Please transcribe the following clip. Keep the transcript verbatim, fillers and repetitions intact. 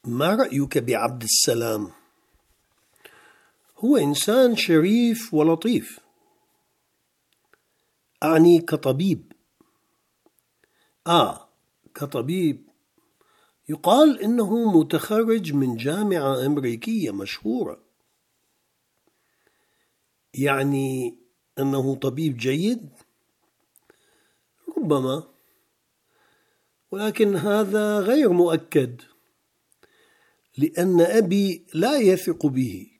ما رأيك بعبد السلام؟ هو إنسان شريف ولطيف، أعني كطبيب. آه كطبيب. يقال إنه متخرج من جامعة أمريكية مشهورة. يعني أنه طبيب جيد؟ ربما، ولكن هذا غير مؤكد، لأن أبي لا يثق به.